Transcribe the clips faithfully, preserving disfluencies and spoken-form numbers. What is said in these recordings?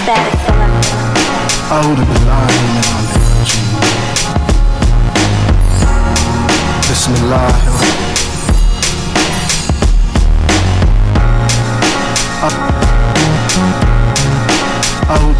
Static Selector. أعوذ بالله من الرجيم. بسم الله أعوذ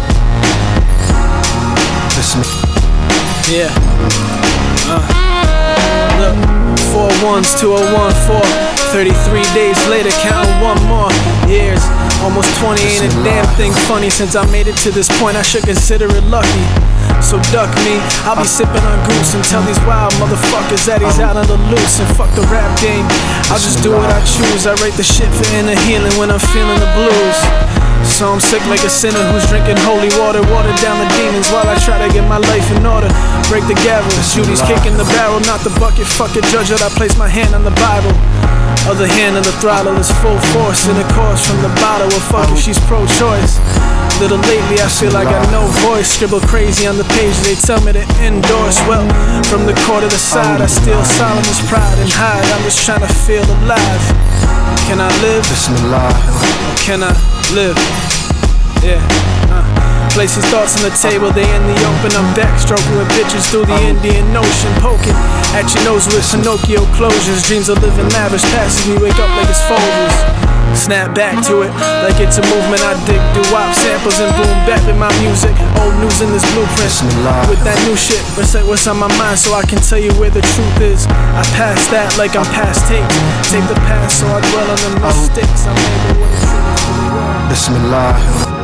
بسم Yeah. Uh. Look, four ones, two oh one four. thirty-three days later, counting one more. Years, almost twenty, ain't a damn thing funny. Since I made it to this point, I should consider it lucky. So duck me, I'll be sipping on goose and tell these wild motherfuckers that he's out on the loose. And fuck the rap game, I'll just do what I choose. I write the shit for inner healing when I'm feeling the blues. So I'm sick like a sinner who's drinking holy water, water down the demons while I try to get my life in order. Break the gavel, Judy's kicking the barrel, not the bucket. Fuck it, judge it, I place my hand on the Bible. Other hand on the throttle is full force in a course from the bottle. Well, fuck it, she's pro-choice. Little lately I feel I got no voice. Scribble crazy on the page, they tell me to endorse. Well, from the court to the side, I steal Solomon's pride and hide. I'm just trying to feel alive. Can I live? Bismillah. Or can I live? Yeah, uh. Place these thoughts on the table, they in the open. I'm backstroking with bitches through the Indian Ocean, poking at your nose with Pinocchio closures. Dreams of living lavish, passes me, wake up like it's Folgers. Snap back to it like it's a movement. I dig doo-wop samples and boom bap in my music. Old news in this blueprint with that new shit. Recite what's on my mind so I can tell you where the truth is. I pass that like I'm past tapes. Take the past so I dwell on the mistakes I made, but what it truly was. Bismillah.